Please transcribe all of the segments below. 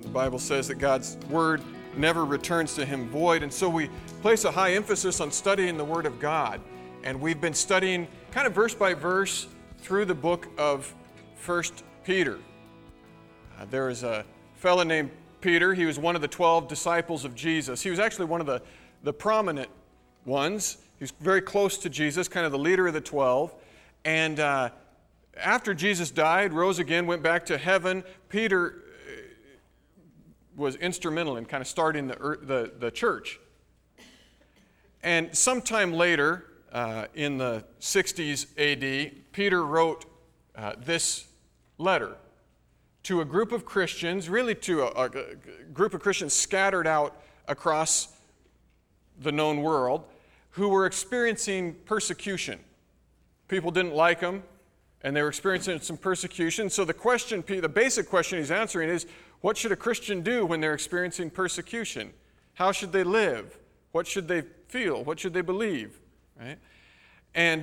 The Bible says that God's Word never returns to Him void, and so we place a high emphasis on studying the Word of God. And we've been studying kind of verse by verse through the book of 1 Peter. There is a fellow named Peter. He was one of the 12 disciples of Jesus. He was actually one of the prominent ones. He was very close to Jesus, kind of the leader of the 12. And after Jesus died, rose again, went back to heaven, Peter was instrumental in kind of starting the church. And sometime later, in the 60s AD, Peter wrote this letter to a group of Christians, really to a group of Christians scattered out across the known world, who were experiencing persecution. People didn't like them, and they were experiencing some persecution. So the basic question he's answering is, what should a Christian do when they're experiencing persecution? How should they live? What should they feel? What should they believe? Right? And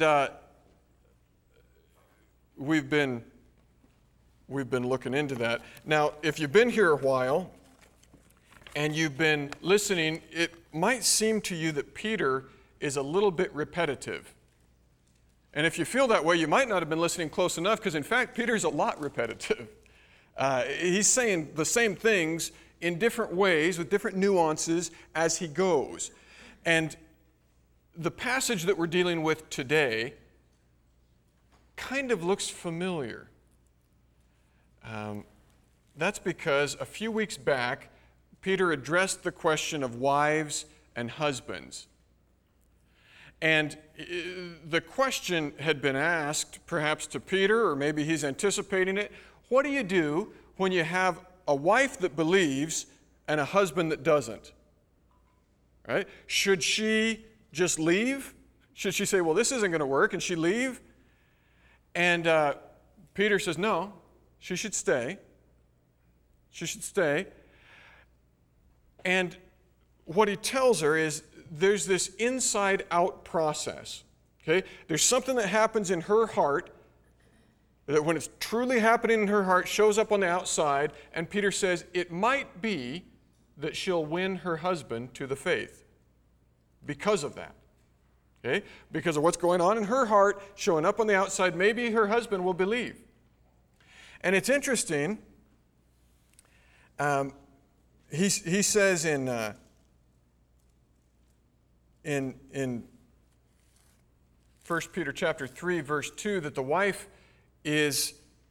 we've been looking into that. Now, if you've been here a while and you've been listening, it might seem to you that Peter is a little bit repetitive. And if you feel that way, you might not have been listening close enough, because in fact, Peter's a lot repetitive. He's saying the same things in different ways with different nuances as he goes. And the passage that we're dealing with today kind of looks familiar. That's because a few weeks back, Peter addressed the question of wives and husbands. And the question had been asked perhaps to Peter, or maybe he's anticipating it. What do you do when you have a wife that believes and a husband that doesn't? Right? Should she just leave? Should she say, well, this isn't going to work, and she leave? And Peter says, no, she should stay. She should stay. And what he tells her is there's this inside-out process. Okay? There's something that happens in her heart that when it's truly happening in her heart, shows up on the outside, and Peter says it might be that she'll win her husband to the faith because of that. Okay? Because of what's going on in her heart, showing up on the outside, maybe her husband will believe. And it's interesting, he says in 1 Peter chapter 3, verse 2, that the wife is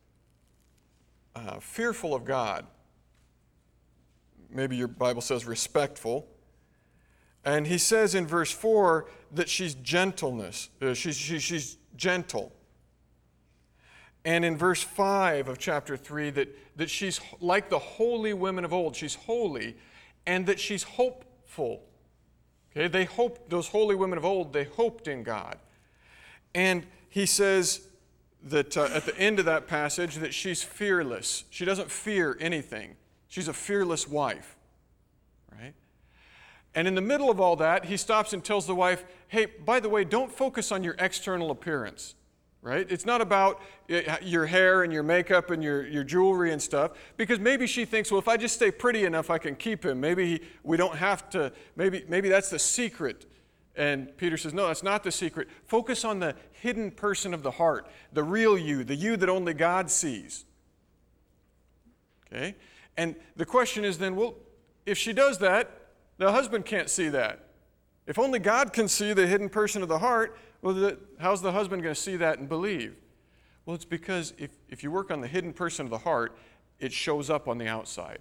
fearful of God. Maybe your Bible says respectful. And he says in verse 4 that she's gentleness. She's gentle. And in verse 5 of chapter 3 that she's like the holy women of old. She's holy, and that she's hopeful. Okay, those holy women of old, they hoped in God. And he says that at the end of that passage that she's fearless. She doesn't fear anything. She's a fearless wife, right? And in the middle of all that, he stops and tells the wife, hey, by the way, don't focus on your external appearance, right? It's not about your hair and your makeup and your jewelry and stuff, because maybe she thinks, well, if I just stay pretty enough, I can keep him. Maybe we don't have to, maybe that's the secret. And Peter says, no, that's not the secret. Focus on the hidden person of the heart, the real you, the you that only God sees. Okay? And the question is then, well, if she does that, the husband can't see that. If only God can see the hidden person of the heart, well, how's the husband going to see that and believe? Well, it's because if you work on the hidden person of the heart, it shows up on the outside.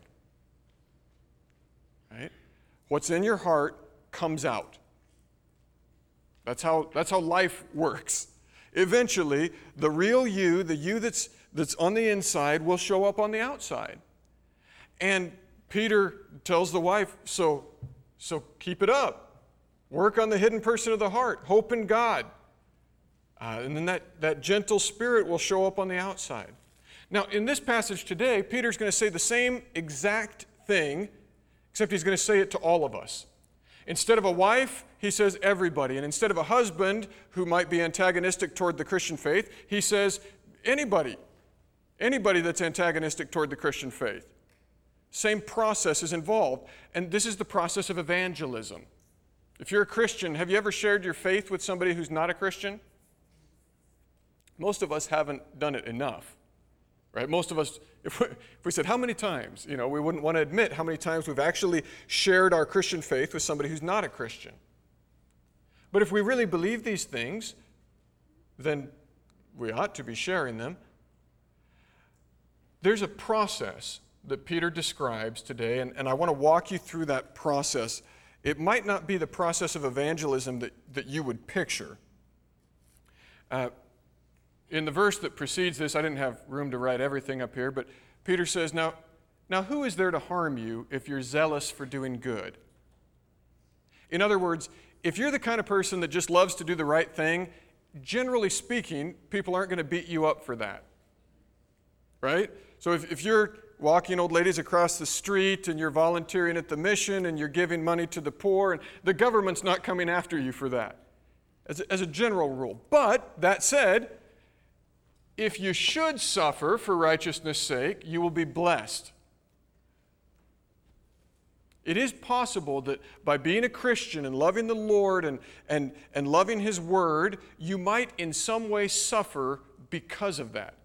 Right? What's in your heart comes out. That's how life works. Eventually, the real you, the you that's on the inside, will show up on the outside. And Peter tells the wife, so keep it up. Work on the hidden person of the heart. Hope in God. And then that gentle spirit will show up on the outside. Now, in this passage today, Peter's going to say the same exact thing, except he's going to say it to all of us. Instead of a wife, he says everybody. And instead of a husband who might be antagonistic toward the Christian faith, he says anybody that's antagonistic toward the Christian faith. Same process is involved. And this is the process of evangelism. If you're a Christian, have you ever shared your faith with somebody who's not a Christian? Most of us haven't done it enough, right? Most of us, if we said how many times, we wouldn't want to admit how many times we've actually shared our Christian faith with somebody who's not a Christian. But if we really believe these things, then we ought to be sharing them. There's a process that Peter describes today, and I want to walk you through that process. It might not be the process of evangelism that you would picture. In the verse that precedes this, I didn't have room to write everything up here, but Peter says, Now who is there to harm you if you're zealous for doing good? In other words, if you're the kind of person that just loves to do the right thing, generally speaking, people aren't going to beat you up for that, right? So if you're walking old ladies across the street and you're volunteering at the mission and you're giving money to the poor, and the government's not coming after you for that, as a general rule. But that said, if you should suffer for righteousness' sake, you will be blessed. It is possible that by being a Christian and loving the Lord and loving His Word, you might in some way suffer because of that.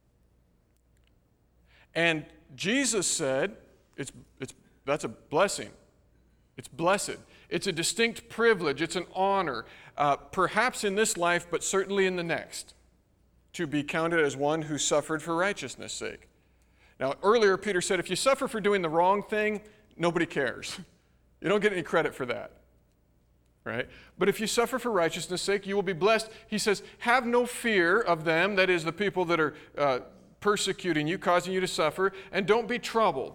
And Jesus said, that's a blessing. It's blessed. It's a distinct privilege. It's an honor, perhaps in this life, but certainly in the next, to be counted as one who suffered for righteousness' sake. Now, earlier Peter said, if you suffer for doing the wrong thing, nobody cares. You don't get any credit for that, right? But if you suffer for righteousness' sake, you will be blessed. He says, have no fear of them, that is, the people that are persecuting you, causing you to suffer, and don't be troubled.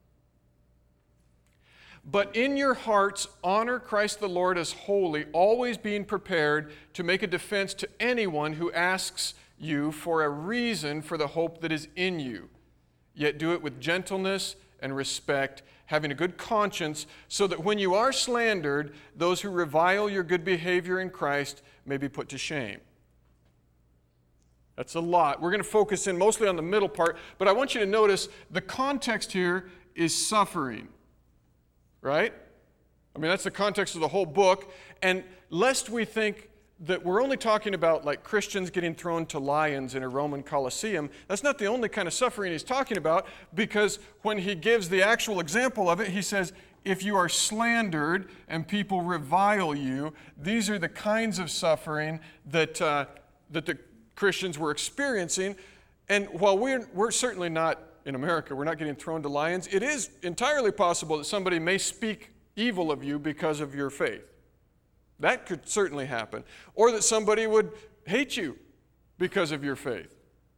But in your hearts, honor Christ the Lord as holy, always being prepared to make a defense to anyone who asks you for a reason for the hope that is in you. Yet do it with gentleness and respect, having a good conscience, so that when you are slandered, those who revile your good behavior in Christ may be put to shame. That's a lot. We're going to focus in mostly on the middle part, but I want you to notice the context here is suffering, right? I mean, that's the context of the whole book. And lest we think that we're only talking about like Christians getting thrown to lions in a Roman Colosseum, that's not the only kind of suffering he's talking about, because when he gives the actual example of it, he says, if you are slandered and people revile you, these are the kinds of suffering that the Christians were experiencing. And while we're certainly not, in America, we're not getting thrown to lions, it is entirely possible that somebody may speak evil of you because of your faith. That could certainly happen. Or that somebody would hate you because of your faith.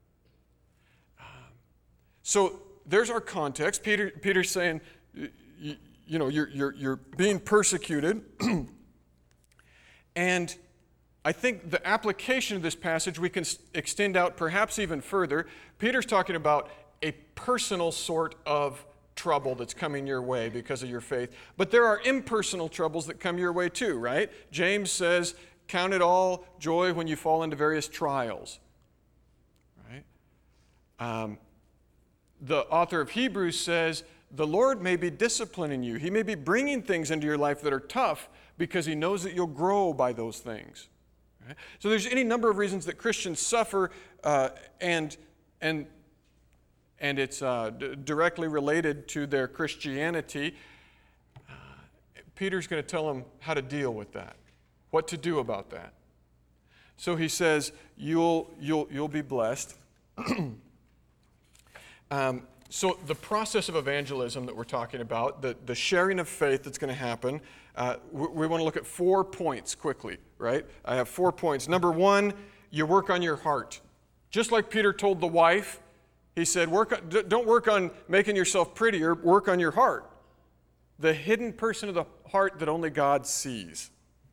So there's our context. Peter's saying, you're being persecuted. And I think the application of this passage we can extend out perhaps even further. Peter's talking about a personal sort of trouble that's coming your way because of your faith. But there are impersonal troubles that come your way too, right? James says, count it all joy when you fall into various trials, right? The author of Hebrews says, the Lord may be disciplining you. He may be bringing things into your life that are tough because He knows that you'll grow by those things. Right? So there's any number of reasons that Christians suffer, and it's directly related to their Christianity. Peter's going to tell them how to deal with that, what to do about that. So he says, you'll be blessed. So the process of evangelism that we're talking about, the sharing of faith that's going to happen, we want to look at 4 points quickly, right? I have 4 points. Number 1, you work on your heart. Just like Peter told the wife, he said, don't work on making yourself prettier, work on your heart. The hidden person of the heart that only God sees.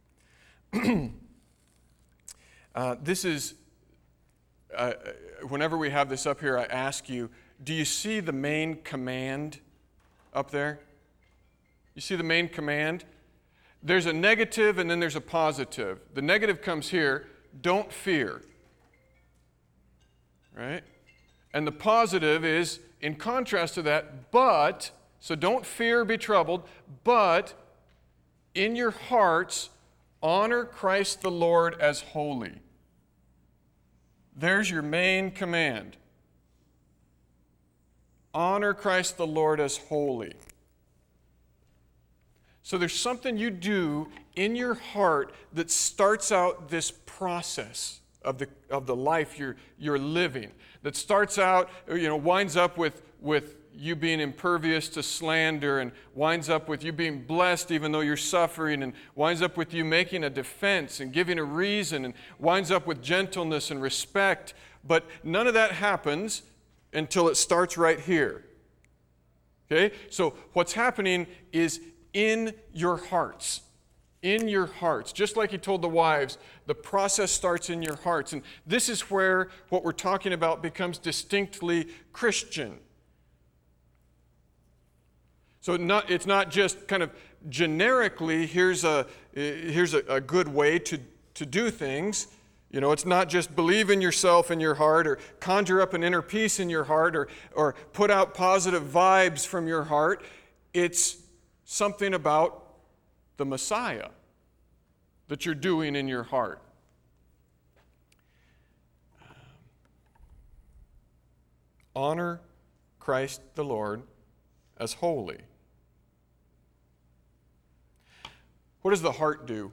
This is, whenever we have this up here, I ask you, do you see the main command up there? You see the main command? There's a negative and then there's a positive. The negative comes here, don't fear. Right? And the positive is, in contrast to that, but So don't fear, be troubled, but in your hearts honor Christ the Lord as holy. There's your main command. Honor Christ the Lord as holy. So there's something you do in your heart that starts out this process of the life you're living. That starts out, winds up with you being impervious to slander, and winds up with you being blessed even though you're suffering, and winds up with you making a defense and giving a reason, and winds up with gentleness and respect. But none of that happens until it starts right here. Okay? So what's happening is in your hearts. In your hearts. Just like he told the wives, the process starts in your hearts. And this is where what we're talking about becomes distinctly Christian. So it's not just kind of generically, here's a good way to do things. It's not just believe in yourself in your heart, or conjure up an inner peace in your heart, or put out positive vibes from your heart. It's something about the Messiah that you're doing in your heart. Honor Christ the Lord as holy. What does the heart do?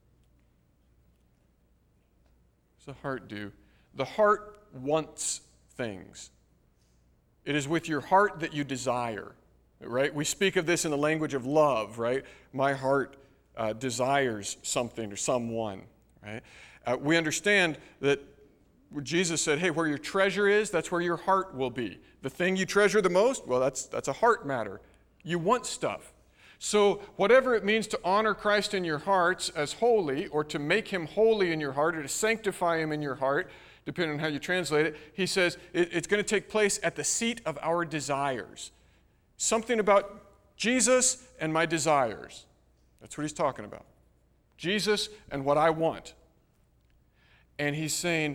What does the heart do? The heart wants things. It is with your heart that you desire, right? We speak of this in the language of love, right? My heart desires something or someone, right? We understand that Jesus said, hey, where your treasure is, that's where your heart will be. The thing you treasure the most, well, that's a heart matter. You want stuff. So whatever it means to honor Christ in your hearts as holy, or to make him holy in your heart, or to sanctify him in your heart, depending on how you translate it, he says it's going to take place at the seat of our desires. Something about Jesus and my desires. That's what he's talking about. Jesus and what I want. And he's saying,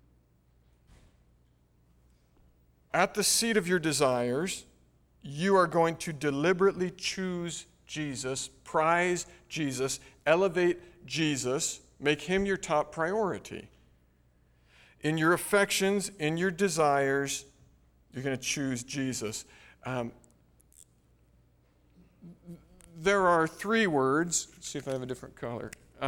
at the seat of your desires, you are going to deliberately choose Jesus, prize Jesus, elevate Jesus, make him your top priority. In your affections, in your desires, you're going to choose Jesus. There are three words. Let's see if I have a different color.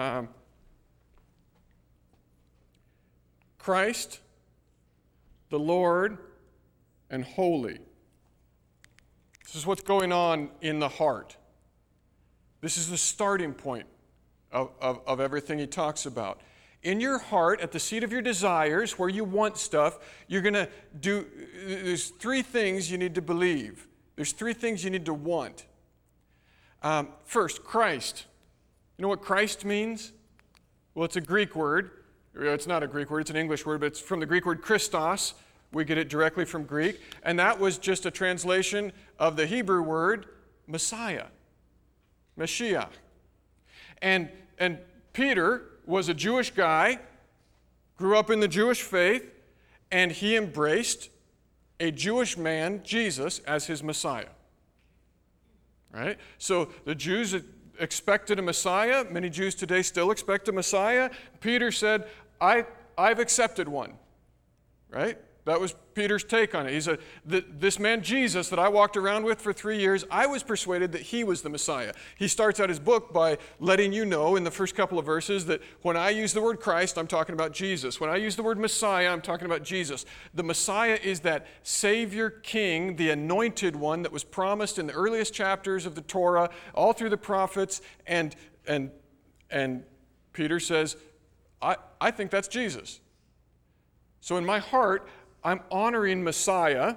Christ, the Lord, and holy. This is what's going on in the heart. This is the starting point of everything he talks about. In your heart, at the seat of your desires, where you want stuff, you're going to do, there's three things you need to believe. There's three things you need to want. First, Christ. You know what Christ means? Well, it's a Greek word. It's not a Greek word, it's an English word, but it's from the Greek word Christos. We get it directly from Greek. And that was just a translation of the Hebrew word Messiah, Mashiach. And Peter was a Jewish guy, grew up in the Jewish faith, and he embraced a Jewish man, Jesus, as his Messiah. Right? So the Jews expected a Messiah. Many Jews today still expect a Messiah. Peter said, I've accepted one. Right? That was Peter's take on it. He said, this man Jesus that I walked around with for 3 years, I was persuaded that he was the Messiah. He starts out his book by letting you know in the first couple of verses that when I use the word Christ, I'm talking about Jesus. When I use the word Messiah, I'm talking about Jesus. The Messiah is that Savior King, the anointed one that was promised in the earliest chapters of the Torah, all through the prophets, and Peter says, I think that's Jesus. So in my heart, I'm honoring Messiah,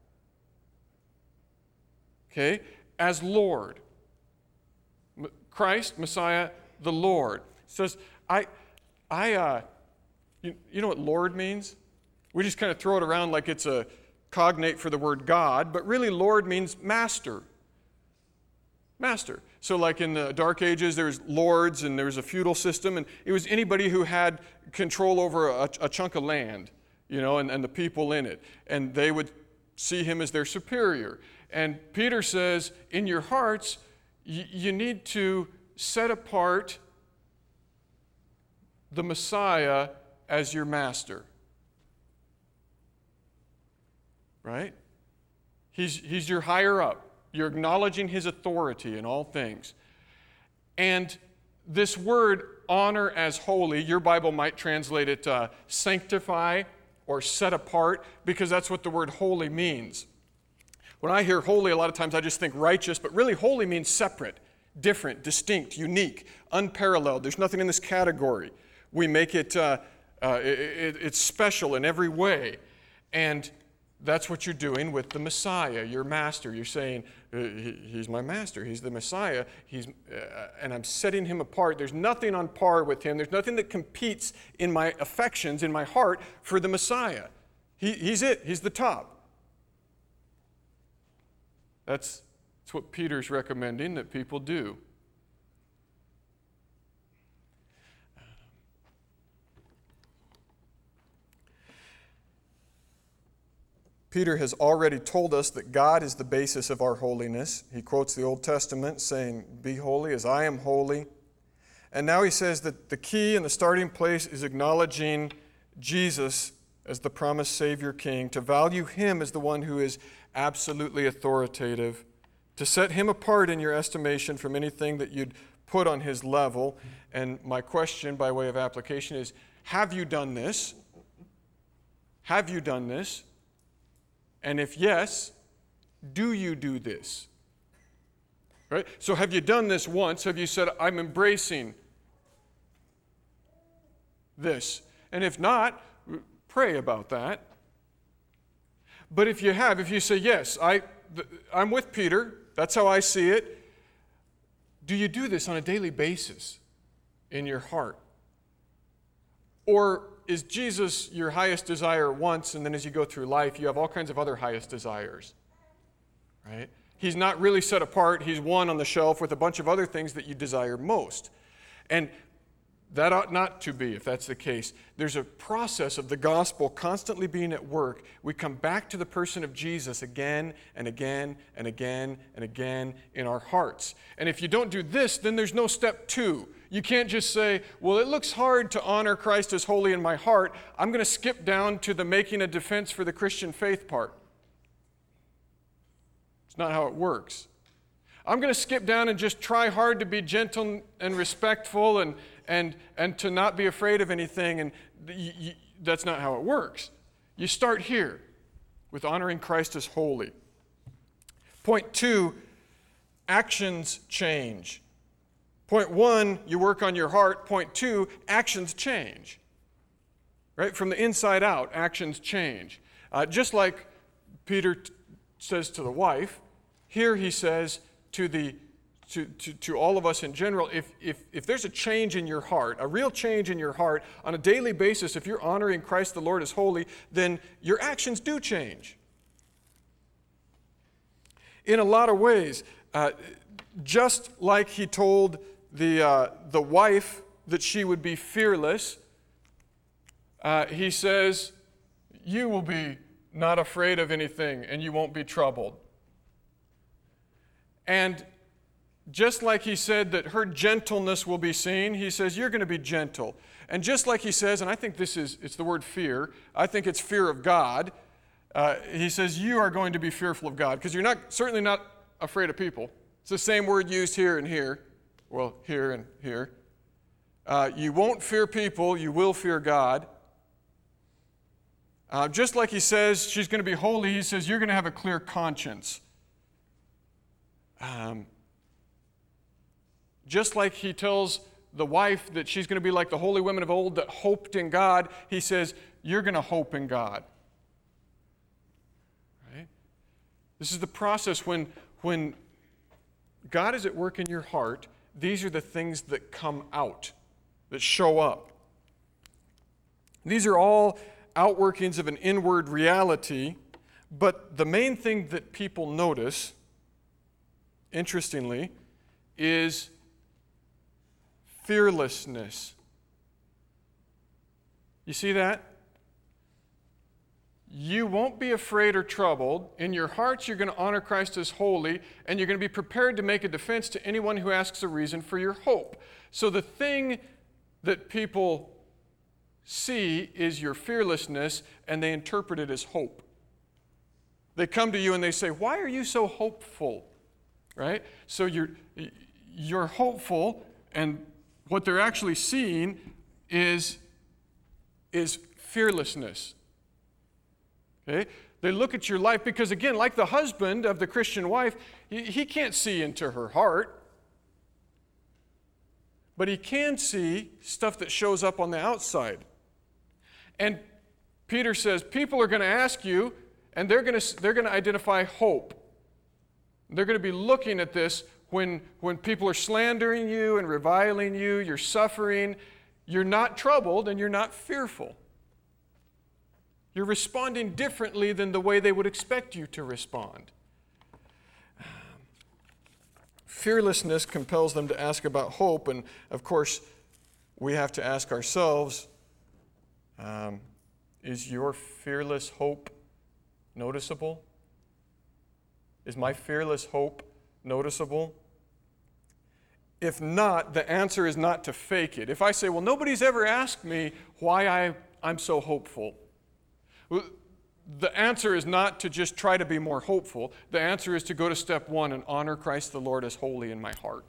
okay, as Lord. Christ, Messiah, the Lord. It says, you know what Lord means? We just kind of throw it around like it's a cognate for the word God, but really Lord means master. Master. So like in the Dark Ages, there's lords and there was a feudal system, and it was anybody who had control over a chunk of land. And the people in it. And they would see him as their superior. And Peter says, in your hearts, you need to set apart the Messiah as your master. Right? He's your higher up. You're acknowledging his authority in all things. And this word, honor as holy, your Bible might translate it sanctify or set apart, because that's what the word holy means. When I hear holy, a lot of times I just think righteous, but really holy means separate, different, distinct, unique, unparalleled. There's nothing in this category. We make it, it's special in every way. And that's what you're doing with the Messiah, your master. You're saying, he's my master, he's the Messiah, and I'm setting him apart. There's nothing on par with him. There's nothing that competes in my affections, in my heart, for the Messiah. He's it. He's the top. That's what Peter's recommending that people do. Peter has already told us that God is the basis of our holiness. He quotes the Old Testament saying, "Be holy as I am holy." And now he says that the key and the starting place is acknowledging Jesus as the promised Savior King, to value him as the one who is absolutely authoritative, to set him apart in your estimation from anything that you'd put on his level. And my question by way of application is, have you done this? Have you done this? And if yes, do you do this? Right? So have you done this once? Have you said, I'm embracing this? And if not, pray about that. But if you have, if you say, yes, I'm with Peter, that's how I see it, do you do this on a daily basis in your heart? Or is Jesus your highest desire once, and then as you go through life, you have all kinds of other highest desires? Right? He's not really set apart. He's one on the shelf with a bunch of other things that you desire most. And that ought not to be, if that's the case. There's a process of the gospel constantly being at work. We come back to the person of Jesus again and again and again and again in our hearts. And if you don't do this, then there's no step 2. You can't just say, well, it looks hard to honor Christ as holy in my heart. I'm going to skip down to the making a defense for the Christian faith part. It's not how it works. I'm going to skip down and just try hard to be gentle and respectful and to not be afraid of anything. And that's not how it works. You start here with honoring Christ as holy. Point 2, actions change. Point 1, you work on your heart. Point 2, actions change. Right? From the inside out, actions change. Just like Peter says to the wife, here he says to all of us in general, if there's a change in your heart, a real change in your heart on a daily basis, if you're honoring Christ the Lord as holy, then your actions do change. In a lot of ways, just like he told the wife that she would be fearless, he says, you will be not afraid of anything and you won't be troubled. And just like he said that her gentleness will be seen, he says, you're going to be gentle. And just like he says, and I think it's the word fear, I think it's fear of God. He says, you are going to be fearful of God, because you're certainly not afraid of people. It's the same word used here and here. Well, here and here. You won't fear people, you will fear God. Just like he says she's going to be holy, he says you're going to have a clear conscience. Just like he tells the wife that she's going to be like the holy women of old that hoped in God, he says, you're going to hope in God. Right? This is the process when God is at work in your heart. These are the things that come out, that show up. These are all outworkings of an inward reality, but the main thing that people notice, interestingly, is fearlessness. You see that? you won't be afraid or troubled. In your hearts, you're going to honor Christ as holy, and you're going to be prepared to make a defense to anyone who asks a reason for your hope. So the thing that people see is your fearlessness, and they interpret it as hope. They come to you and they say, "Why are you so hopeful?" Right? So you're hopeful, and what they're actually seeing is fearlessness. Okay? They look at your life because, again, like the husband of the Christian wife, he can't see into her heart. But he can see stuff that shows up on the outside. And Peter says, people are going to ask you, and they're going to identify hope. They're going to be looking at this when people are slandering you and reviling you, you're suffering, you're not troubled and you're not fearful. You're responding differently than the way they would expect you to respond. Fearlessness compels them to ask about hope, and of course, we have to ask ourselves, is your fearless hope noticeable? Is my fearless hope noticeable? If not, the answer is not to fake it. If I say, well, nobody's ever asked me why I'm so hopeful, the answer is not to just try to be more hopeful. The answer is to go to step one and honor Christ the Lord as holy in my heart.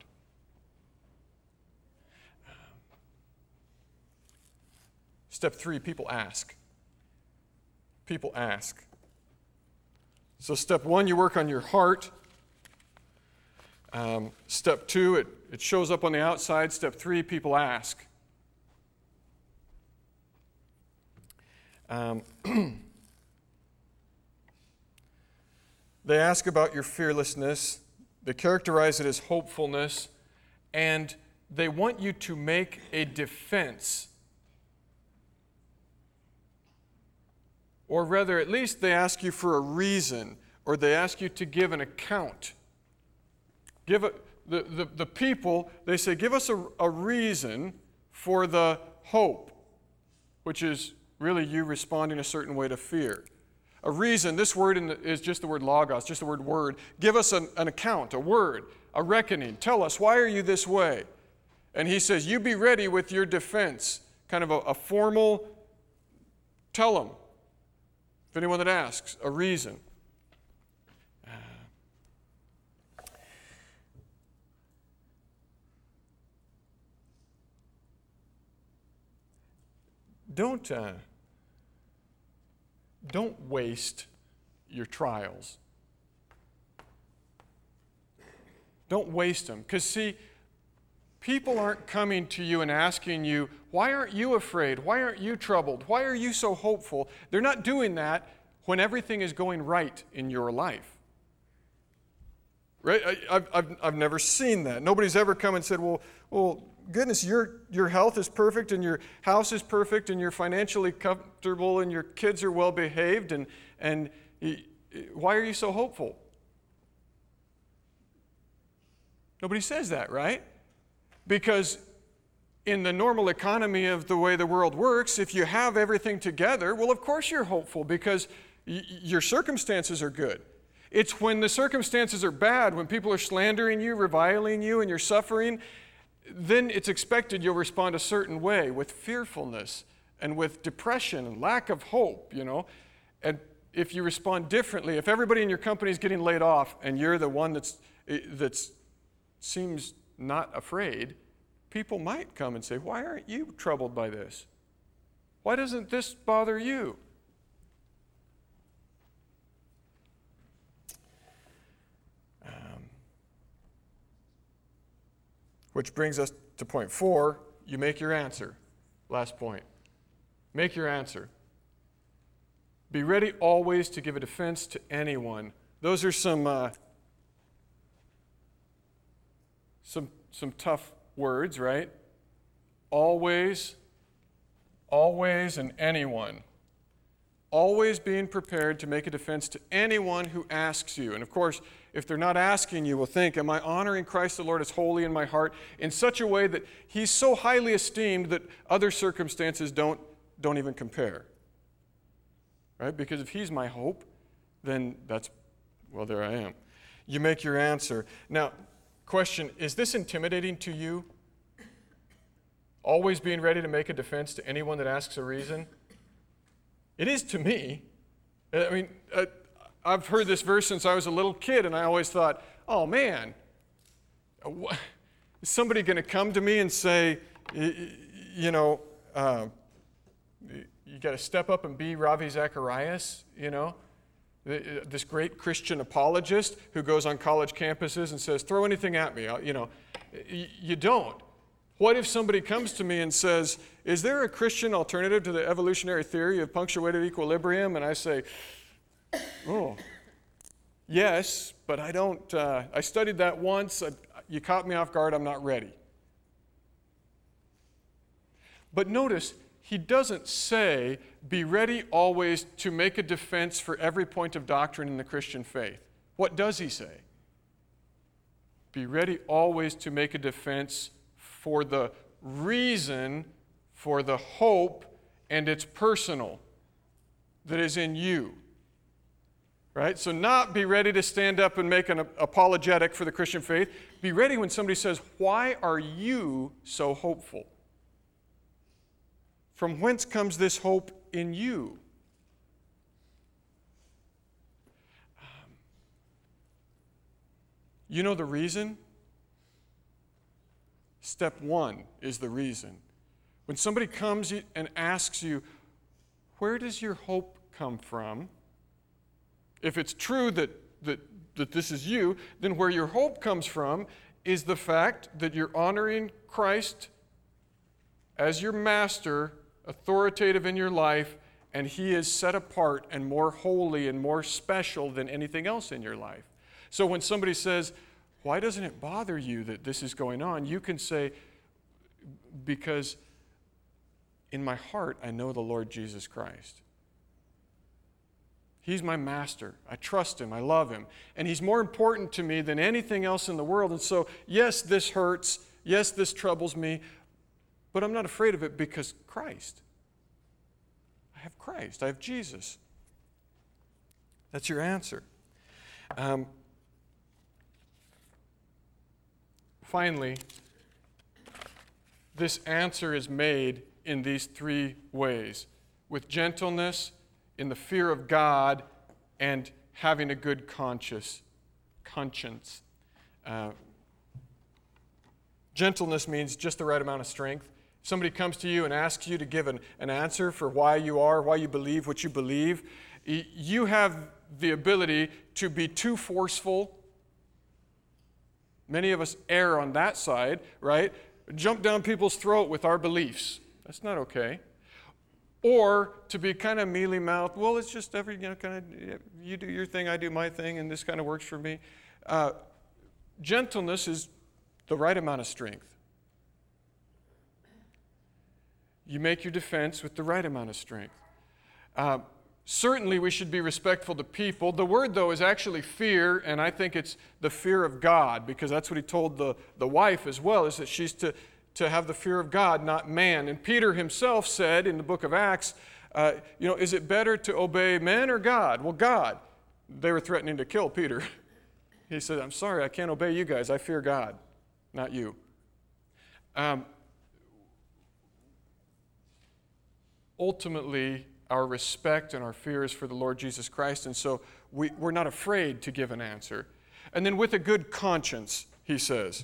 Step three, people ask. People ask. So step one, you work on your heart. Step two, it shows up on the outside. Step three, people ask. They ask about your fearlessness. They characterize it as hopefulness. And they want you to make a defense. Or rather, at least they ask you for a reason, or they ask you to give an account. The people, they say, give us a reason for the hope, which is really you responding a certain way to fear. A reason, this word is just the word logos, just the word. Give us an account, a word, a reckoning. Tell us, why are you this way? And he says, you be ready with your defense. Kind of a formal, tell them. If anyone that asks, a reason. Don't waste your trials. Don't waste them. Because, see, people aren't coming to you and asking you, why aren't you afraid? Why aren't you troubled? Why are you so hopeful? They're not doing that when everything is going right in your life. Right? I've never seen that. Nobody's ever come and said, well, goodness, your health is perfect and your house is perfect and you're financially comfortable and your kids are well behaved and why are you so hopeful? Nobody says that, right? Because in the normal economy of the way the world works, if you have everything together, well, of course you're hopeful because your circumstances are good. It's when the circumstances are bad, when people are slandering you, reviling you, and you're suffering, then it's expected you'll respond a certain way with fearfulness and with depression and lack of hope, And if you respond differently, if everybody in your company is getting laid off and you're the one that seems not afraid, people might come and say, why aren't you troubled by this? Why doesn't this bother you? Which brings us to point 4, you make your answer. Last point. Make your answer. Be ready always to give a defense to anyone. Those are some tough words, right? Always, and anyone. Always being prepared to make a defense to anyone who asks you. And of course, if they're not asking you, well, think, am I honoring Christ the Lord as holy in my heart in such a way that he's so highly esteemed that other circumstances don't even compare? right? Because if he's my hope, then there I am. You make your answer. Now, question, is this intimidating to you? Always being ready to make a defense to anyone that asks a reason? It is to me. I mean, I've heard this verse since I was a little kid, and I always thought, oh man, is somebody going to come to me and say, you got to step up and be Ravi Zacharias, this great Christian apologist who goes on college campuses and says, throw anything at me, You don't. What if somebody comes to me and says, is there a Christian alternative to the evolutionary theory of punctuated equilibrium? And I say, oh, yes, but I don't, I studied that once. You caught me off guard. I'm not ready. But notice, he doesn't say, be ready always to make a defense for every point of doctrine in the Christian faith. What does he say? Be ready always to make a defense for the reason, for the hope, and it's personal, that is in you. Right? So not be ready to stand up and make an apologetic for the Christian faith. Be ready when somebody says, why are you so hopeful? From whence comes this hope in you? You know the reason? Step one is the reason. When somebody comes and asks you, where does your hope come from? If it's true that this is you, then where your hope comes from is the fact that you're honoring Christ as your master, authoritative in your life, and he is set apart and more holy and more special than anything else in your life. So when somebody says, why doesn't it bother you that this is going on? You can say, because in my heart I know the Lord Jesus Christ. He's my master. I trust him. I love him. And he's more important to me than anything else in the world. And so, yes, this hurts. Yes, this troubles me. But I'm not afraid of it because Christ. I have Christ. I have Jesus. That's your answer. Finally, this answer is made in these three ways: with gentleness, in the fear of God, and having a good conscience. Gentleness means just the right amount of strength. If somebody comes to you and asks you to give an answer for why you believe what you believe, you have the ability to be too forceful. Many of us err on that side, right? Jump down people's throat with our beliefs. That's not okay. Or to be kind of mealy-mouthed, well, it's just you do your thing, I do my thing, and this kind of works for me. Gentleness is the right amount of strength. You make your defense with the right amount of strength. Certainly we should be respectful to people. The word, though, is actually fear, and I think it's the fear of God, because that's what he told the wife as well, is that she's to have the fear of God, not man. And Peter himself said in the book of Acts, is it better to obey man or God? Well, God. They were threatening to kill Peter. He said, I'm sorry, I can't obey you guys. I fear God, not you. Ultimately, our respect and our fear is for the Lord Jesus Christ, and so we're not afraid to give an answer. And then with a good conscience, he says,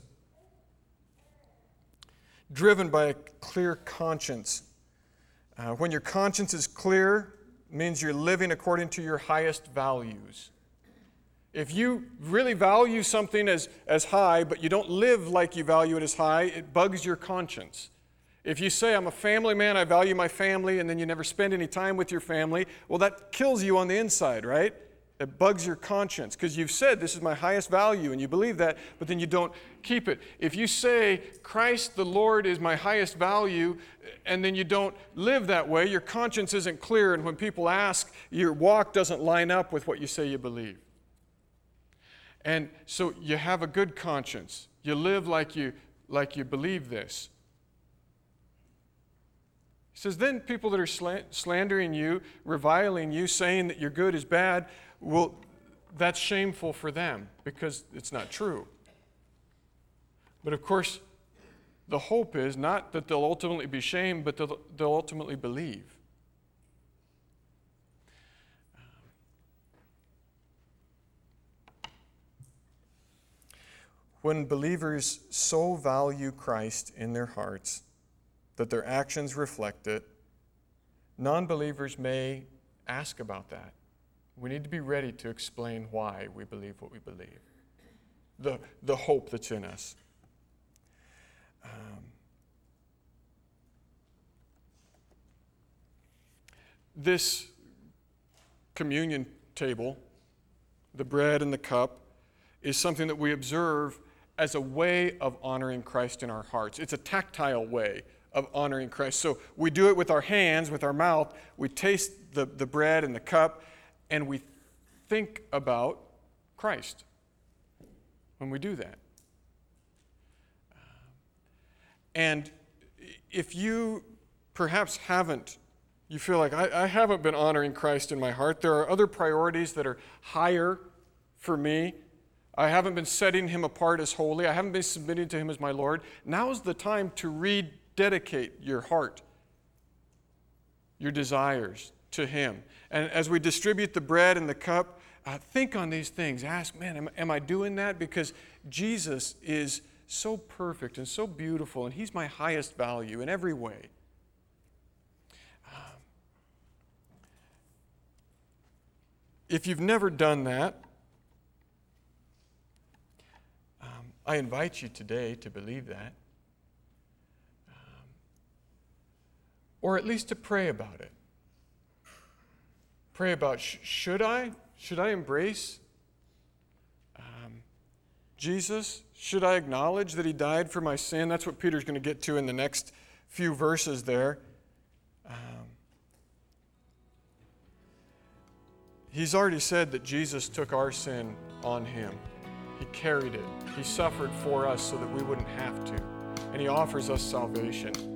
driven by a clear conscience. When your conscience is clear, it means you're living according to your highest values. If you really value something as high, but you don't live like you value it as high, it bugs your conscience. If you say, I'm a family man, I value my family, and then you never spend any time with your family, well, that kills you on the inside, right? It bugs your conscience because you've said this is my highest value and you believe that, but then you don't keep it. If you say Christ the Lord is my highest value and then you don't live that way, your conscience isn't clear, and when people ask, your walk doesn't line up with what you say you believe. And so you have a good conscience. You live like you believe this. He says, then people that are slandering you, reviling you, saying that your good is bad, well, that's shameful for them because it's not true. But of course, the hope is not that they'll ultimately be shamed, but they'll ultimately believe. When believers so value Christ in their hearts that their actions reflect it, non-believers may ask about that. We need to be ready to explain why we believe what we believe, the hope that's in us. This communion table, the bread and the cup, is something that we observe as a way of honoring Christ in our hearts. It's a tactile way of honoring Christ. So we do it with our hands, with our mouth. We taste the bread and the cup, and we think about Christ when we do that. And if you perhaps you feel like, I haven't been honoring Christ in my heart. There are other priorities that are higher for me. I haven't been setting him apart as holy. I haven't been submitting to him as my Lord. Now's the time to rededicate your heart, your desires to him. And as we distribute the bread and the cup, think on these things. Ask, man, am I doing that? Because Jesus is so perfect and so beautiful, and he's my highest value in every way. If you've never done that, I invite you today to believe that. Or at least to pray about it. Pray about, should I embrace Jesus? Should I acknowledge that he died for my sin? That's what Peter's going to get to in the next few verses there. He's already said that Jesus took our sin on him. He carried it. He suffered for us so that we wouldn't have to. And he offers us salvation.